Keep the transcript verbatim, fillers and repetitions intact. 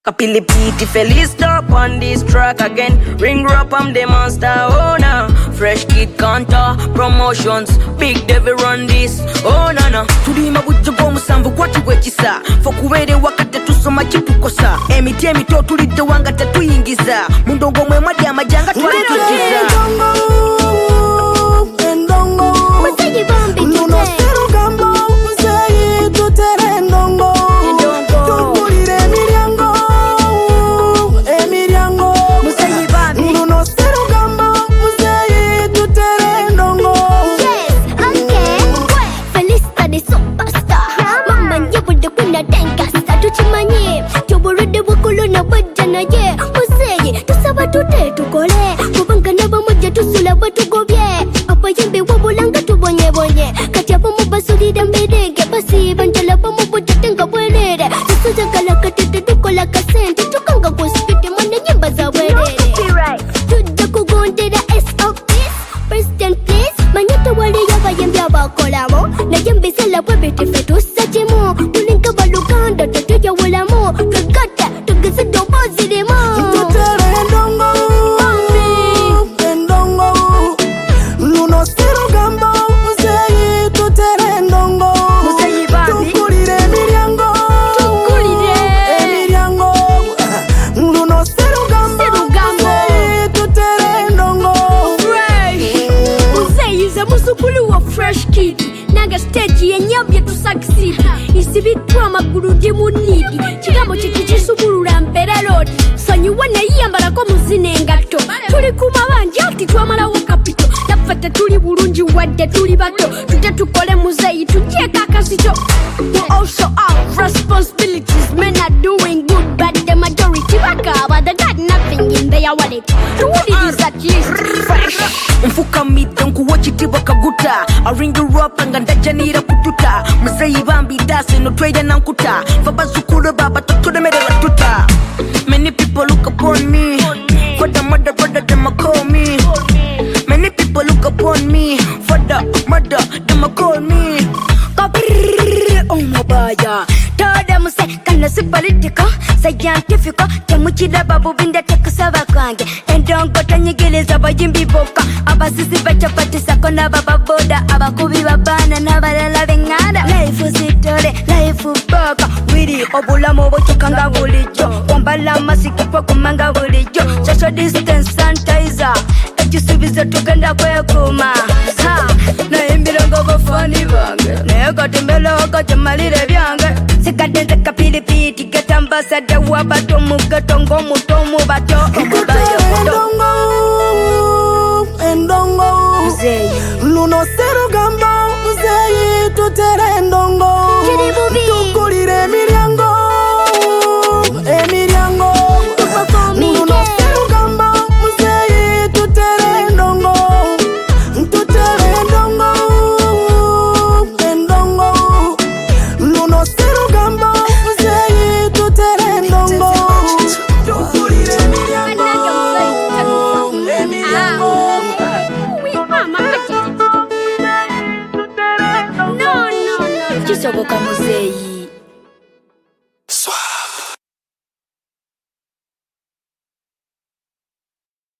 Kapili Piti Felista up on this track again. Ring up, I'm the monster owner. Fresh Kid Kanta promotions. Big Devil run this. Oh na na. Tulima bujogo musambu kwa tuwekisa. Fokuwere wakati tusoma chipukosa. Emiti emito tulide wanga tatuyingiza. Mundongo mwe mwadi amajanga twalitujiza. Endongo, endongo. Musayi bombi today. Luno seru gambo, musayi tutere endongo. Tukulire emiriango, emiriango. Musayi bombi. Luno seru gambo, musayi tutere endongo. Yes, okay. Felista the superstar. Mama nyebude kuna tenkasta tuchimanye. Choborode wakolo na wajana ye. Musayi tusaba tute tukole. Kubanga naba moja tusula watu gobye. Apa yembe wabulanga tubonye bonye. Kati apa mubasuri dambedege. Basi banjala pa muboja tenga bwerere. Tusuja kala katete dukola kasente. Tukanga kuspiti mane nyemba za bwerere. Tuja kugondera S of this. President please. Manyata wale yaba yembe abakolamo. Na yembe sela webete fetu sajemo. Tulinka baluganda tatuja walamo. Kagata tugisido boziremo. Tutere endongo, endongo. Luno seru gambo, musayi tutere endongo. Musayi bombi. Tukulire emiriango, emiriango. Luno seru gambo, Seru gambo. musayi tutere endongo. Musayiza musukulu wa Fresh Kid. Naga stage yenyabye tu succeed. Isibitwa amaguru ndi munidi. Kigambo kiki kisubulula mpera road. Sonyiwa nayiyambala ko muzine engatto. Tuli kumabanje ati twamalawo kapito. Nafata tuli bulungi wadde tuli bato. Tujja tukole muzeyi tugyeko akasito. We also have responsibilities. Men are doing good but the majority bakaba. They got nothing in their wallet. To what it is at least fresh. Mfuka mita nkuwa chitiba kaguta. I ring you up and ndajanira kututa. Musayi bombi dase no trade na nkuta. Faba zukuru baba totude mere watuta. Many people look upon me. For the mother brother them a call me. Many people look upon me. For the mother them a call me. Kabrrrr, oh my baya. Toda muse kana si political scientific temukira babu binda tekusaba kwange endongo tanyigiriza bayimbi boka abasisi bachapatisa kona baba boda abakubi babana n'abalala benganda life sitole life boka wiri obulamu bochokanga bulijjo kwambala masiki kwa kumanga bulijjo social distance sanitizer ekisubizo tugenda kwekuma ha nayimbiranga bafani bange naye katembera kajamalire byange sikadenze kapili piti geta ambassador wabato mugato ngomuto mubato omubayo Endongo, endongo. muzeyi Luno seru gambo, musayi tutere endongo. Kiri bubi. Tukulire emiriango, emiriango. Tupakomike. Luno seru gambo, musayi tutere endongo. Tutere endongo, endongo. Luno seru gambo, musayi tutere endongo. Tukulire emiriango, emiriango. no no no Kisoboka muzeyi.